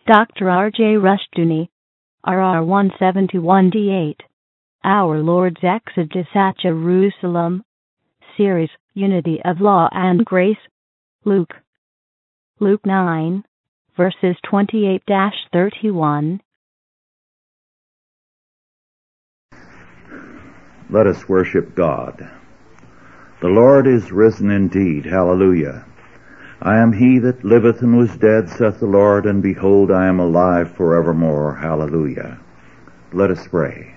Dr. R.J. Rushdoony, RR 171D8, Our Lord's Exodus at Jerusalem, Series, Unity of Law and Grace, Luke 9, verses 28-31. Let us worship God. The Lord is risen indeed. Hallelujah. I am he that liveth and was dead, saith the Lord, and behold, I am alive forevermore. Hallelujah. Let us pray.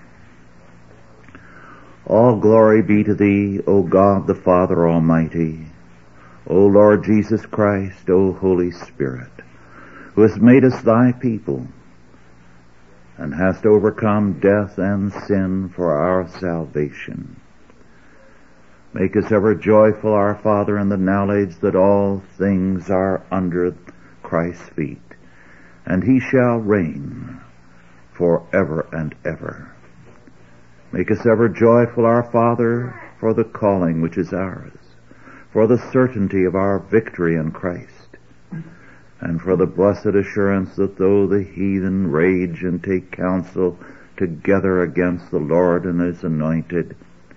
All glory be to thee, O God the Father Almighty, O Lord Jesus Christ, O Holy Spirit, who hast made us thy people, and hast overcome death and sin for our salvation. Make us ever joyful, our Father, in the knowledge that all things are under Christ's feet, and he shall reign forever and ever. Make us ever joyful, our Father, for the calling which is ours, for the certainty of our victory in Christ, and for the blessed assurance that though the heathen rage and take counsel together against the Lord and his anointed,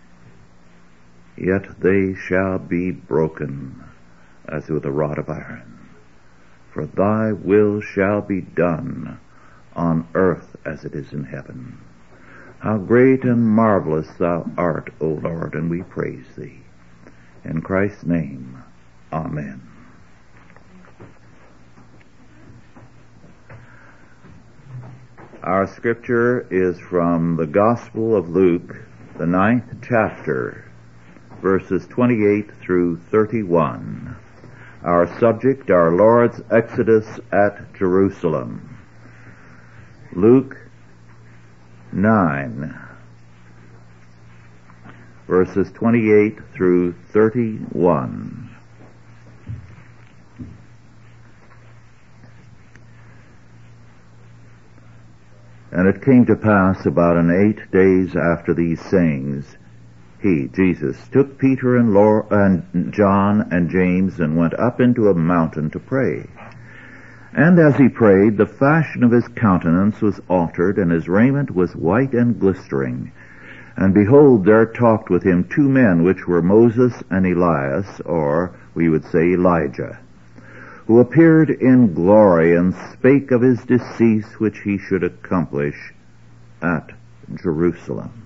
yet they shall be broken as with a rod of iron. For thy will shall be done on earth as it is in heaven. How great and marvelous thou art, O Lord, and we praise thee. In Christ's name, amen. Our scripture is from the Gospel of Luke, the 9th chapter, verses 28 through 31. Our subject, our Lord's Exodus at Jerusalem. Luke 9, verses 28 through 31. And it came to pass about 8 days after these sayings, he, Jesus, took Peter and John and James and went up into a mountain to pray. And as he prayed, the fashion of his countenance was altered, and his raiment was white and glistering. And behold, there talked with him 2 men, which were Moses and Elias, or we would say Elijah, who appeared in glory and spake of his decease which he should accomplish at Jerusalem.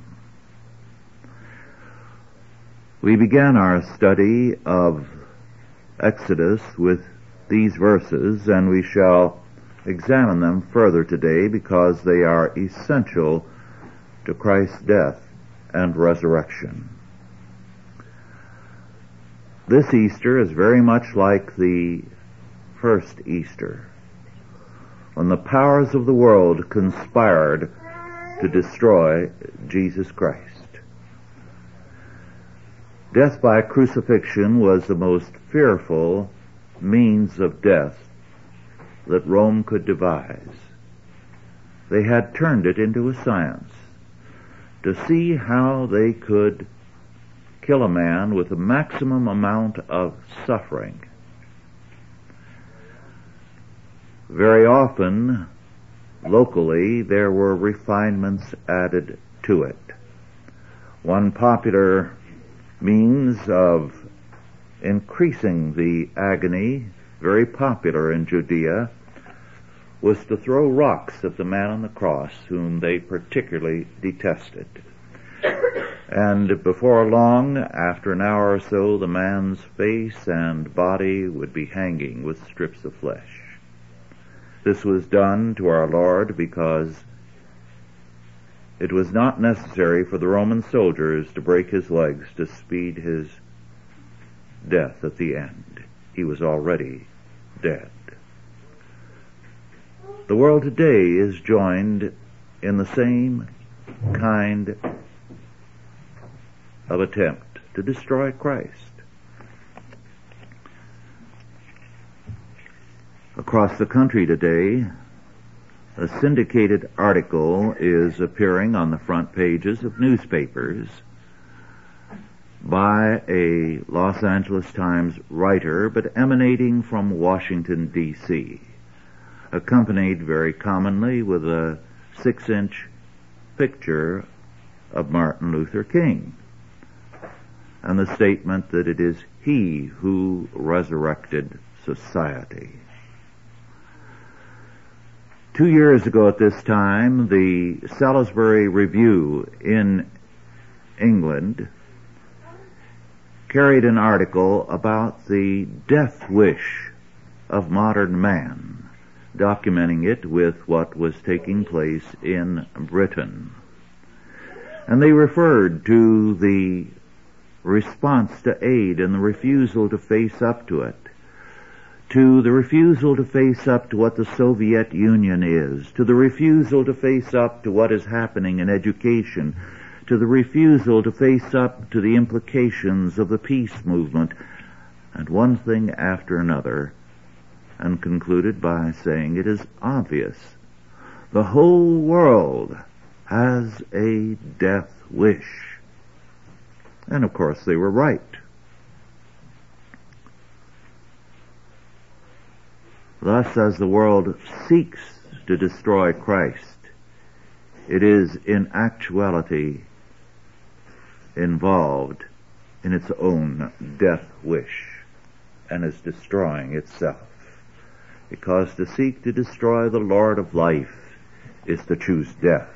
We began our study of Exodus with these verses, and we shall examine them further today because they are essential to Christ's death and resurrection. This Easter is very much like the first Easter, when the powers of the world conspired to destroy Jesus Christ. Death by crucifixion was the most fearful means of death that Rome could devise. They had turned it into a science to see how they could kill a man with the maximum amount of suffering. Very often, locally, there were refinements added to it. One popular means of increasing the agony, very popular in Judea, was to throw rocks at the man on the cross whom they particularly detested. And before long, after an hour or so, the man's face and body would be hanging with strips of flesh. This was done to our Lord because it was not necessary for the Roman soldiers to break his legs to speed his death at the end. He was already dead. The world today is joined in the same kind of attempt to destroy Christ. Across the country today, a syndicated article is appearing on the front pages of newspapers by a Los Angeles Times writer, but emanating from Washington, D.C. accompanied very commonly with a 6-inch picture of Martin Luther King, and the statement that it is he who resurrected society. 2 years ago at this time, the Salisbury Review in England carried an article about the death wish of modern man, documenting it with what was taking place in Britain. And they referred to the response to aid and the refusal to face up to it, to the refusal to face up to what the Soviet Union is, to the refusal to face up to what is happening in education, to the refusal to face up to the implications of the peace movement, and one thing after another, and concluded by saying it is obvious. The whole world has a death wish. And of course they were right. Thus, as the world seeks to destroy Christ, it is in actuality involved in its own death wish and is destroying itself. Because to seek to destroy the Lord of life is to choose death.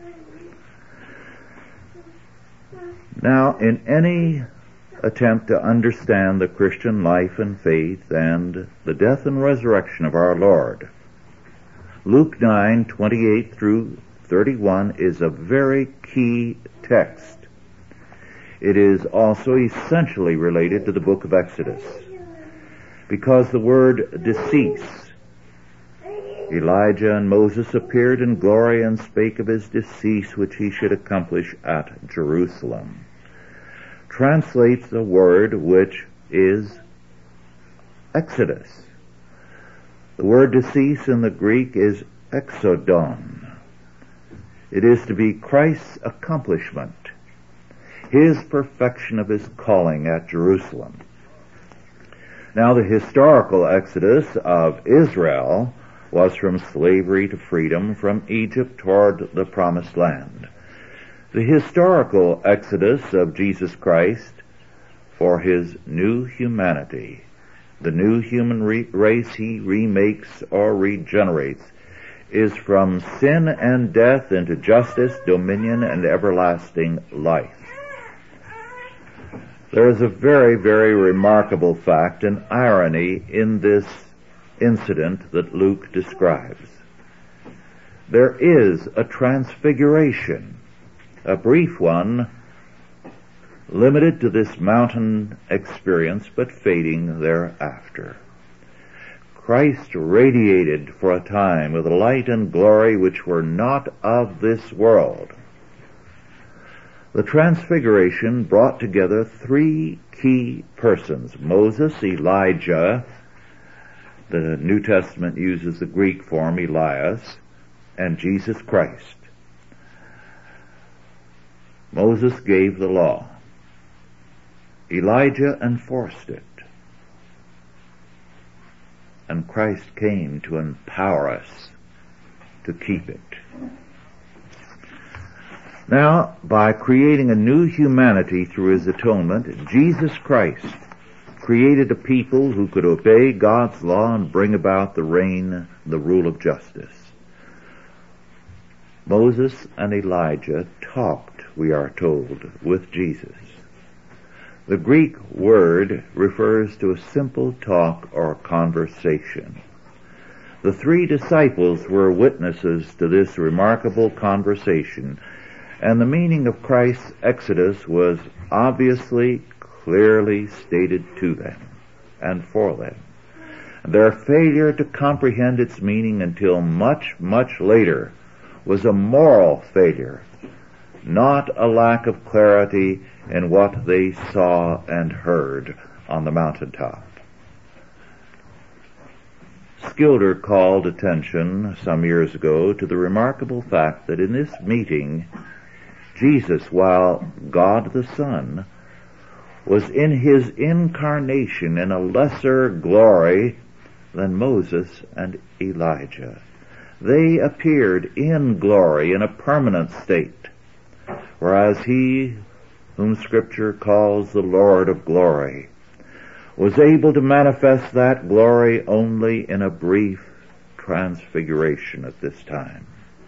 Now, in any attempt to understand the Christian life and faith and the death and resurrection of our Lord, Luke 9:28 through 31 is a very key text. It is also essentially related to the book of Exodus, because the word decease, Elijah and Moses appeared in glory and spake of his decease which he should accomplish at Jerusalem, translates the word which is Exodus. The word decease in the Greek is exodon. It is to be Christ's accomplishment, his perfection of his calling at Jerusalem. Now, the historical exodus of Israel was from slavery to freedom, from Egypt toward the promised land. The historical exodus of Jesus Christ for his new humanity, the new human race he remakes or regenerates, is from sin and death into justice, dominion, and everlasting life. There is a very, very remarkable fact and irony in this incident that Luke describes. There is a transfiguration, a brief one, limited to this mountain experience, but fading thereafter. Christ radiated for a time with light and glory which were not of this world. The transfiguration brought together three key persons: Moses, Elijah, the New Testament uses the Greek form Elias, and Jesus Christ. Moses gave the law. Elijah enforced it. And Christ came to empower us to keep it. Now, by creating a new humanity through his atonement, Jesus Christ created a people who could obey God's law and bring about the reign, the rule of justice. Moses and Elijah talked, we are told, with Jesus. The Greek word refers to a simple talk or conversation. The three disciples were witnesses to this remarkable conversation, and the meaning of Christ's exodus was obviously, clearly stated to them and for them. Their failure to comprehend its meaning until much, much later was a moral failure, not a lack of clarity in what they saw and heard on the mountaintop. Schilder called attention some years ago to the remarkable fact that in this meeting, Jesus, while God the Son, was in his incarnation in a lesser glory than Moses and Elijah. They appeared in glory, in a permanent state, whereas he whom Scripture calls the Lord of glory was able to manifest that glory only in a brief transfiguration at this time.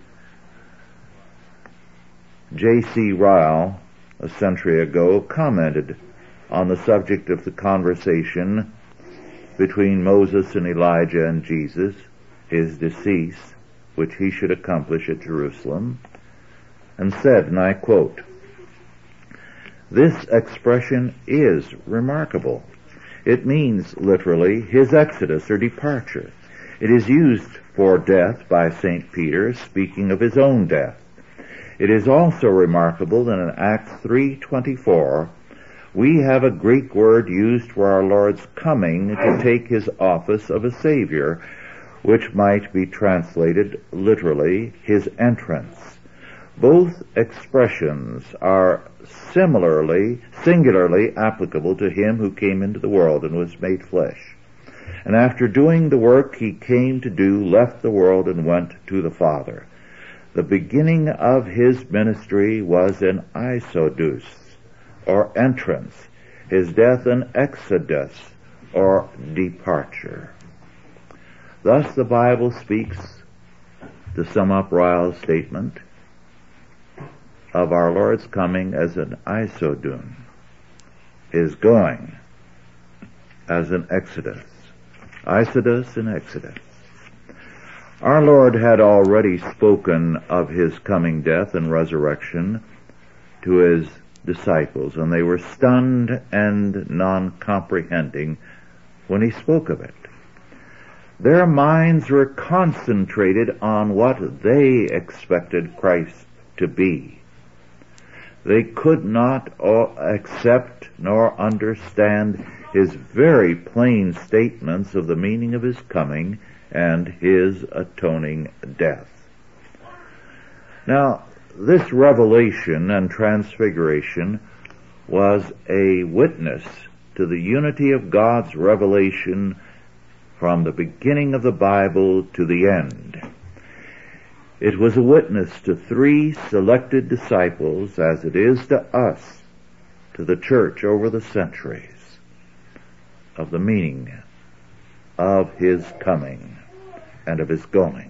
J.C. Ryle, a century ago, commented on the subject of the conversation between Moses and Elijah and Jesus, his decease, which he should accomplish at Jerusalem, and said, and I quote, "This expression is remarkable. It means, literally, his exodus or departure. It is used for death by St. Peter, speaking of his own death. It is also remarkable that in Acts 3:24, we have a Greek word used for our Lord's coming to take his office of a Savior, which might be translated literally, his entrance. Both expressions are singularly applicable to him who came into the world and was made flesh. And after doing the work he came to do, left the world and went to the Father. The beginning of his ministry was an eisodus, or entrance, his death an exodus, or departure." Thus the Bible speaks, to sum up Ryle's statement, of our Lord's coming as an eisodun, his going as an exodus. Eisodus and exodus. Our Lord had already spoken of his coming death and resurrection to his disciples, and they were stunned and non-comprehending when he spoke of it. Their minds were concentrated on what they expected Christ to be. They could not accept nor understand his very plain statements of the meaning of his coming and his atoning death. Now, this revelation and transfiguration was a witness to the unity of God's revelation from the beginning of the Bible to the end. It was a witness to three selected disciples, as it is to us, to the church over the centuries, of the meaning of his coming and of his going.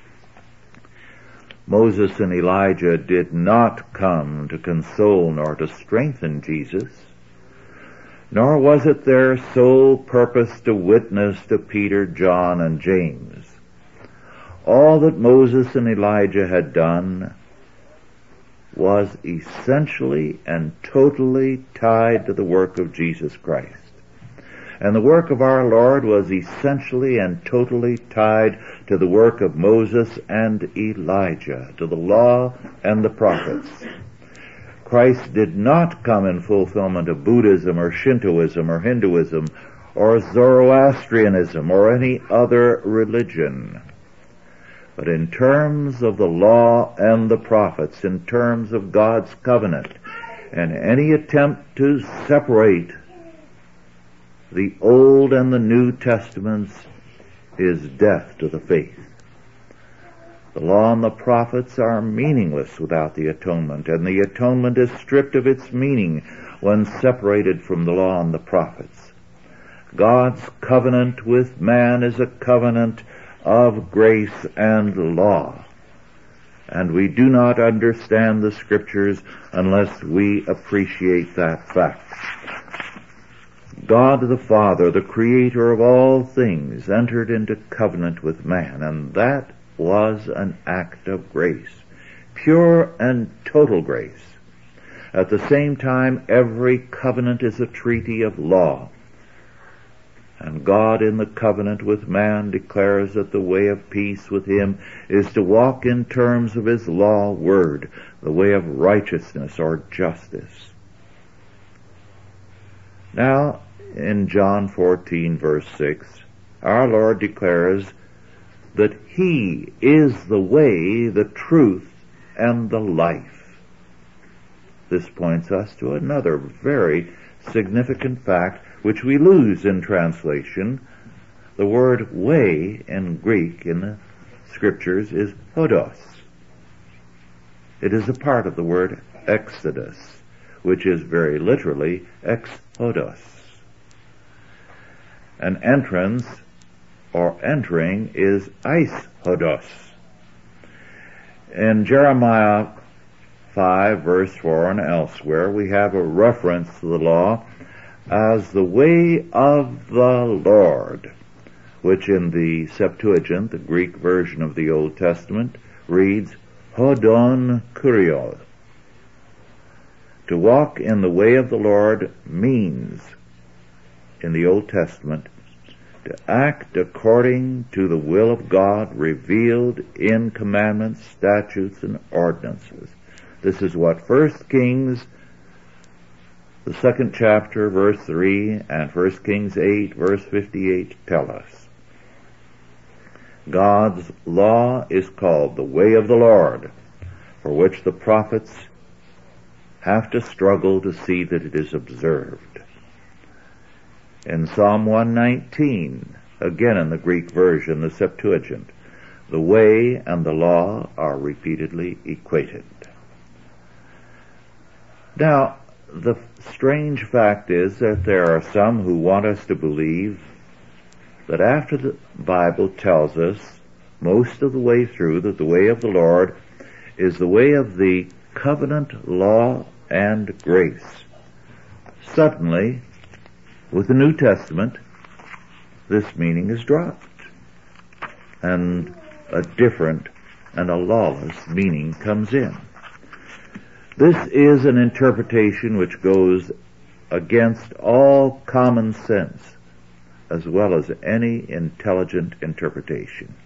Moses and Elijah did not come to console nor to strengthen Jesus, nor was it their sole purpose to witness to Peter, John, and James. All that Moses and Elijah had done was essentially and totally tied to the work of Jesus Christ. And the work of our Lord was essentially and totally tied to the work of Moses and Elijah, to the law and the prophets. Christ did not come in fulfillment of Buddhism or Shintoism or Hinduism or Zoroastrianism or any other religion, but in terms of the law and the prophets, in terms of God's covenant, and any attempt to separate the Old and the New Testaments is death to the faith. The law and the prophets are meaningless without the atonement, and the atonement is stripped of its meaning when separated from the law and the prophets. God's covenant with man is a covenant of grace and law, and we do not understand the Scriptures unless we appreciate that fact. God the Father, the Creator of all things, entered into covenant with man, and that was an act of grace, pure and total grace. At the same time, every covenant is a treaty of law, and God in the covenant with man declares that the way of peace with him is to walk in terms of his law word, the way of righteousness or justice. Now, in John 14, verse 6, our Lord declares that he is the way, the truth, and the life. This points us to another very significant fact which we lose in translation The word way in Greek in the scriptures is hodos. It is a part of the word exodus, which is very literally exodos. An entrance or entering is eishodos. In Jeremiah 5 verse 4 and elsewhere, we have a reference to the law as the way of the Lord, which in the Septuagint, the Greek version of the Old Testament, reads hodon kurios. To walk in the way of the Lord means, in the Old Testament, to act according to the will of God revealed in commandments, statutes, and ordinances. This is what 1 Kings, the 2nd chapter, verse 3, and 1 Kings 8, verse 58 tell us. God's law is called the way of the Lord, for which the prophets have to struggle to see that it is observed. In Psalm 119, again in the Greek version, the Septuagint, the way and the law are repeatedly equated. Now, the strange fact is that there are some who want us to believe that after the Bible tells us most of the way through that the way of the Lord is the way of the covenant law and grace, suddenly, with the New Testament, this meaning is dropped, and a different and a lawless meaning comes in. This is an interpretation which goes against all common sense, as well as any intelligent interpretation.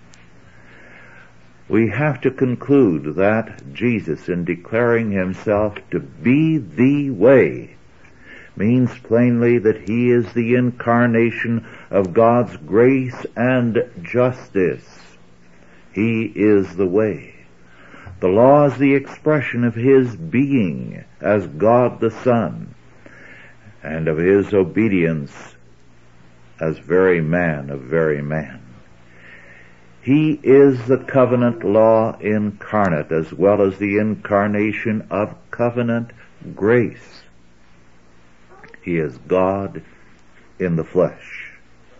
We have to conclude that Jesus, in declaring himself to be the way, means plainly that he is the incarnation of God's grace and justice. He is the way. The law is the expression of his being as God the Son, and of his obedience as very man of very man. He is the covenant law incarnate, as well as the incarnation of covenant grace. He is God in the flesh.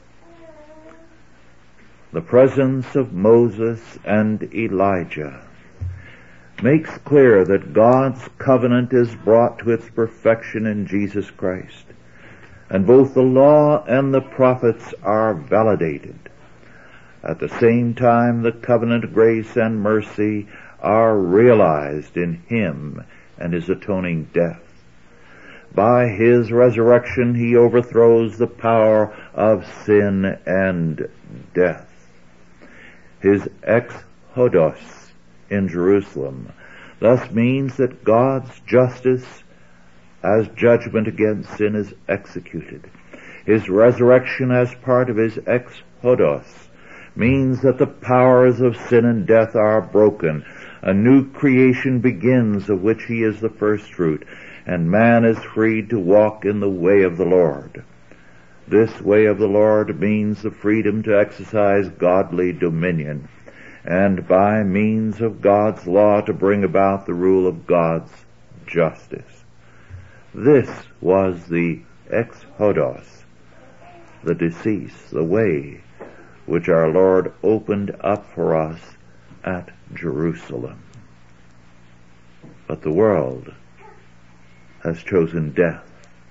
The presence of Moses and Elijah makes clear that God's covenant is brought to its perfection in Jesus Christ, and both the law and the prophets are validated. At the same time, the covenant grace and mercy are realized in him and his atoning death. By his resurrection, he overthrows the power of sin and death. His exodos in Jerusalem thus means that God's justice as judgment against sin is executed. His resurrection as part of his exodos means that the powers of sin and death are broken. A new creation begins, of which he is the first fruit, and man is freed to walk in the way of the Lord. This way of the Lord means the freedom to exercise godly dominion, and by means of God's law to bring about the rule of God's justice. This was the exodos, the decease, the way which our Lord opened up for us at Jerusalem. But the world has chosen death.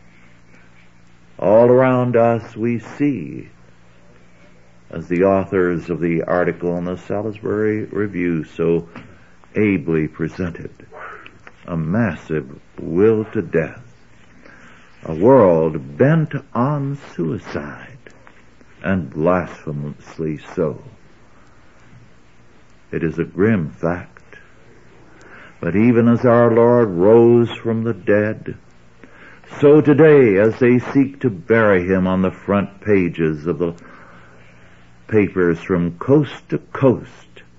All around us we see, as the authors of the article in the Salisbury Review so ably presented, a massive will to death, a world bent on suicide, and blasphemously so. It is a grim fact, but even as our Lord rose from the dead, so today, as they seek to bury him on the front pages of the papers from coast to coast,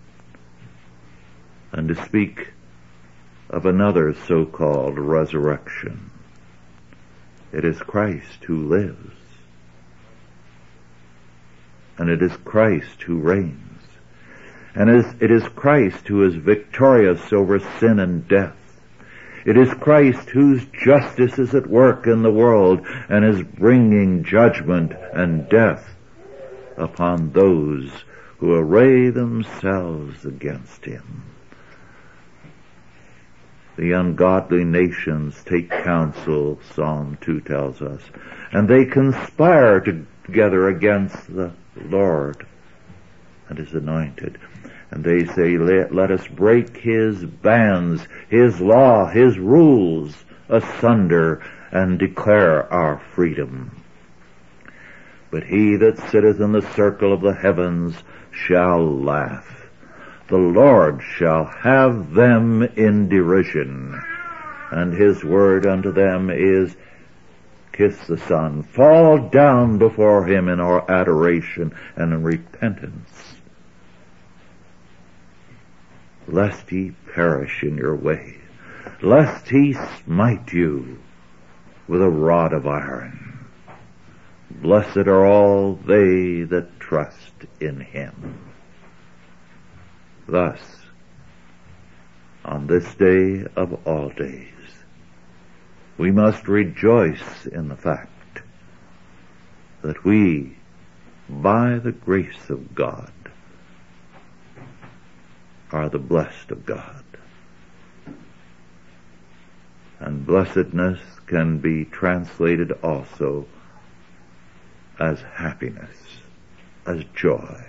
and to speak of another so-called resurrection, it is Christ who lives. and it is Christ who reigns. And it is Christ who is victorious over sin and death. It is Christ whose justice is at work in the world and is bringing judgment and death upon those who array themselves against him. The ungodly nations take counsel, Psalm 2 tells us, and they conspire together against the Lord and his anointed. And they say, let us break his bands, his law, his rules asunder, and declare our freedom. But he that sitteth in the circle of the heavens shall laugh. The Lord shall have them in derision. And his word unto them is, kiss the Son, fall down before him in our adoration and in repentance, lest ye perish in your way, lest he smite you with a rod of iron. Blessed are all they that trust in him. Thus, on this day of all days, we must rejoice in the fact that we, by the grace of God, are the blessed of God. And blessedness can be translated also as happiness, as joy.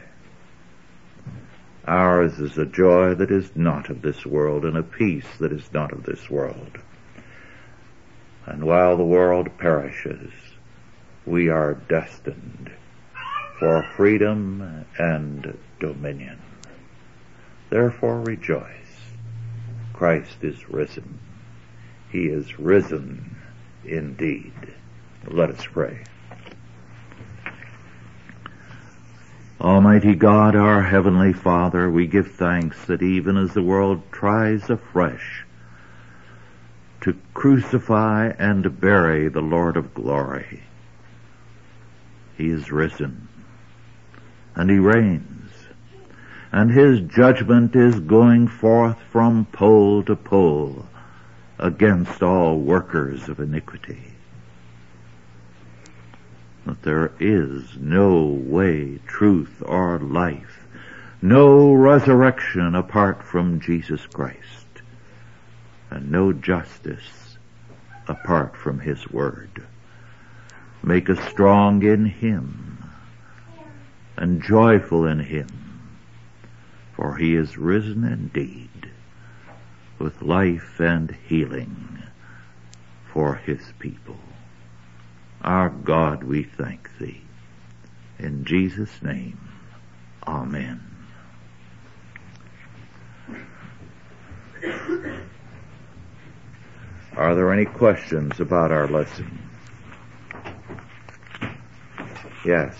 Ours is a joy that is not of this world, and a peace that is not of this world. And while the world perishes, we are destined for freedom and dominion. Therefore rejoice. Christ is risen. He is risen indeed. Let us pray. Almighty God, our Heavenly Father, we give thanks that even as the world tries afresh to crucify and bury the Lord of glory, he is risen, and he reigns, and his judgment is going forth from pole to pole against all workers of iniquity. That there is no way, truth, or life, no resurrection apart from Jesus Christ, and no justice apart from his word. Make us strong in him and joyful in him, for he is risen indeed, with life and healing for his people. Our God, we thank thee. In Jesus' name, amen. Are there any questions about our lesson? Yes.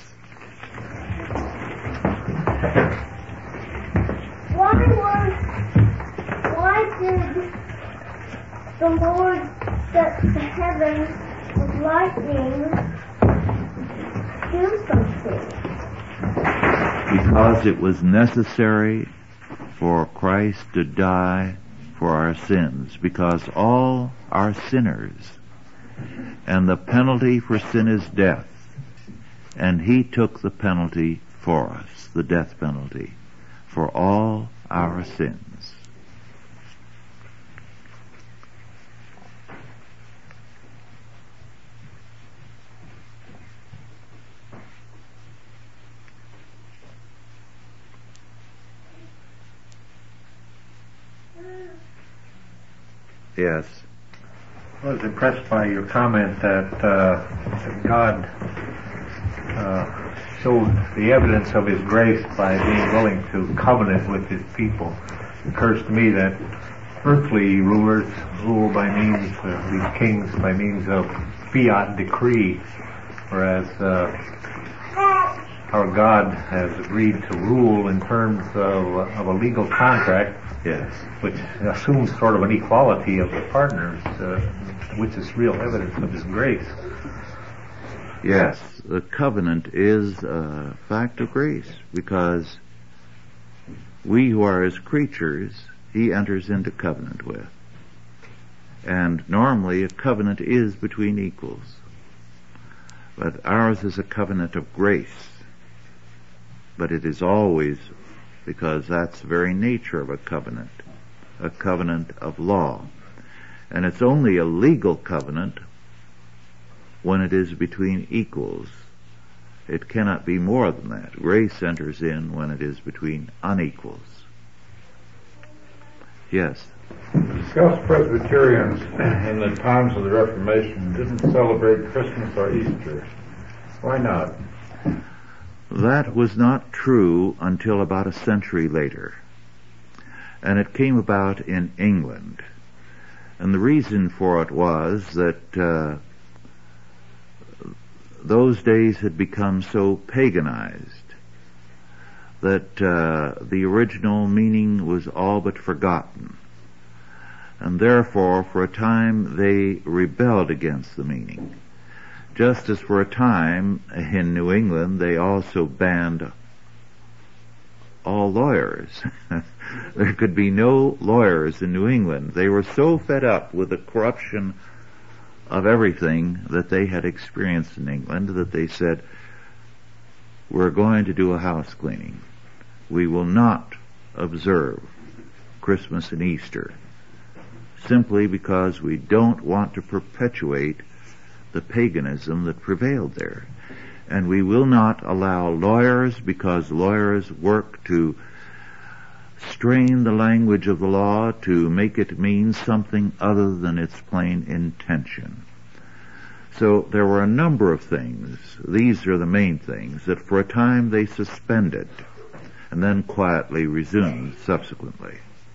Why did the Lord set the heavens with lightning do something? Because it was necessary for Christ to die for our sins, because all are sinners, and the penalty for sin is death, and he took the penalty for us, the death penalty, for all our sins. Yes. I was impressed by your comment that God showed the evidence of his grace by being willing to covenant with his people. It occurs to me that earthly rulers rule by means of these kings by means of fiat decree, whereas our God has agreed to rule in terms of a legal contract. Yes. Which assumes sort of an equality of the partners, which is real evidence of his grace. Yes, the covenant is a fact of grace because we who are his creatures, he enters into covenant with. And normally a covenant is between equals. But ours is a covenant of grace. But it is always, because that's the very nature of a covenant of law. And it's only a legal covenant when it is between equals. It cannot be more than that. Grace enters in when it is between unequals. Yes. Scots Presbyterians in the times of the Reformation didn't celebrate Christmas or Easter. Why not? That was not true until about a century later. And it came about in England. And the reason for it was that those days had become so paganized that the original meaning was all but forgotten. And therefore, for a time, they rebelled against the meaning. Just as for a time in New England, they also banned all lawyers. There could be no lawyers in New England. They were so fed up with the corruption of everything that they had experienced in England that they said, we're going to do a house cleaning. We will not observe Christmas and Easter, simply because we don't want to perpetuate the paganism that prevailed there. And we will not allow lawyers, because lawyers work to strain the language of the law to make it mean something other than its plain intention. So there were a number of things, these are the main things, that for a time they suspended and then quietly resumed subsequently.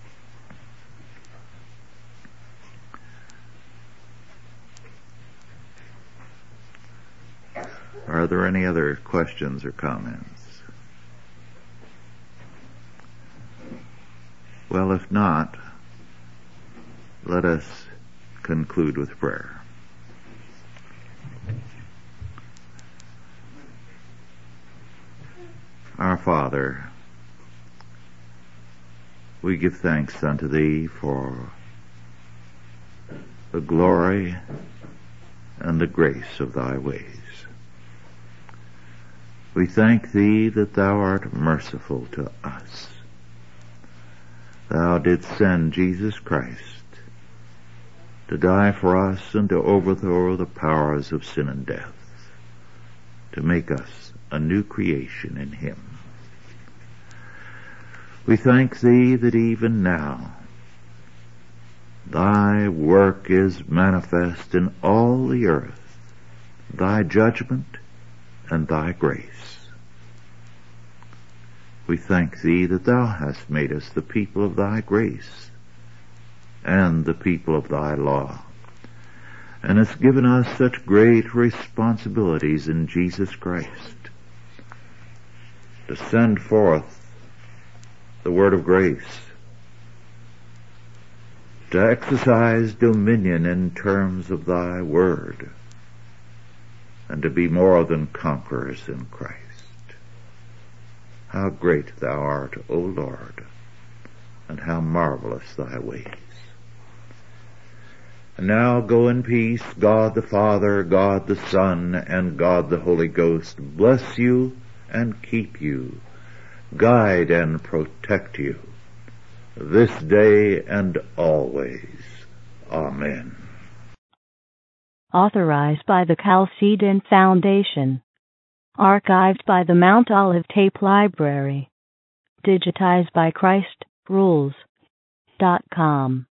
Are there any other questions or comments? Well, if not, let us conclude with prayer. Our Father, we give thanks unto Thee for the glory and the grace of Thy ways. We thank Thee that Thou art merciful to us. Thou didst send Jesus Christ to die for us and to overthrow the powers of sin and death, to make us a new creation in Him. We thank Thee that even now Thy work is manifest in all the earth, Thy judgment and Thy grace. We thank Thee that Thou hast made us the people of Thy grace and the people of Thy law, and hast given us such great responsibilities in Jesus Christ to send forth the word of grace, to exercise dominion in terms of Thy word, and to be more than conquerors in Christ. How great Thou art, O Lord, and how marvelous Thy ways. And now go in peace. God the Father, God the Son, and God the Holy Ghost bless you and keep you, guide and protect you, this day and always. Amen. Authorized by the Chalcedon Foundation. Archived by the Mount Olive Tape Library. Digitized by ChristRules.com.